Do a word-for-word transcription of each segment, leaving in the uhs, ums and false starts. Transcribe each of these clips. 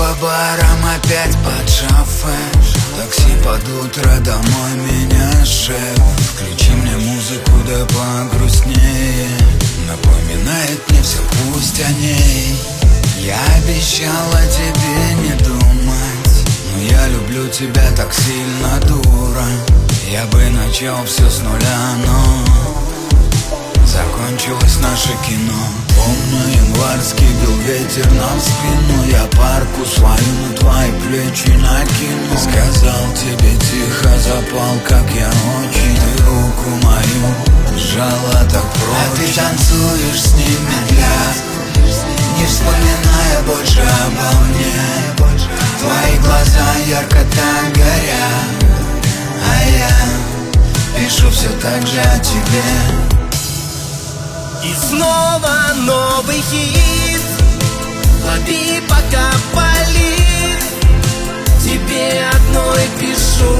по барам, опять под шофе. Такси под утро, домой меня шеф. Включи мне музыку, да погрустнее. Напоминает мне все, пусть о ней. Я обещала тебе не думать, но я люблю тебя так сильно, дура. Я бы начал все с нуля, но закончилось наше кино. Помню, январский бил ветер нам в спину. Я парку свою на твои плечи накину. Сказал тебе тихо, запал, как я очень. Ты руку мою сжала так прочно. А ты танцуешь с ним медля, не вспоминая больше обо мне. Твои глаза ярко так горят, а я пишу все так же о тебе. И снова новый хит, лови пока болит. Тебе одной пишу,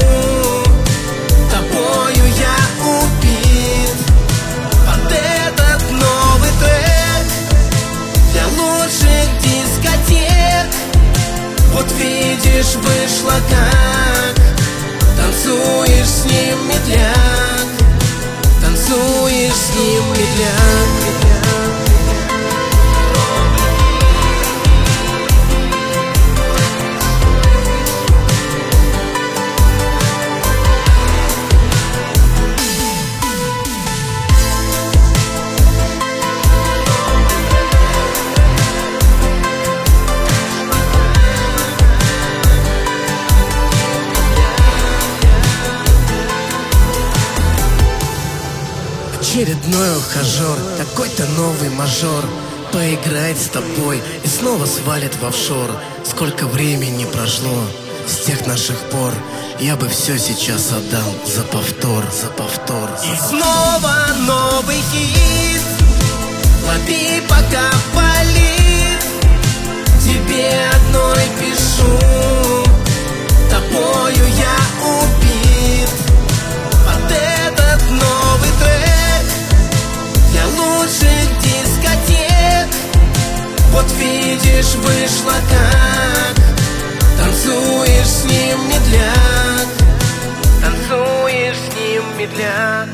тобою я убит. Под этот новый трек для лучших дискотек. Вот видишь, вышло как. Танцуешь с ним медляк, танцуешь с ним медляк. Очередной ухажер, какой-то новый мажор поиграет с тобой и снова свалит в офшор. Сколько времени прошло с тех наших пор, я бы все сейчас отдал за повтор, за повтор, за И повтор. Снова новый хит, лови пока болит. Тебе одной пишу, тобою я убит. Под этот новый трек для лучших дискотек. Вот видишь, вышло как. Танцуешь с ним медляк, танцуешь с ним медляк.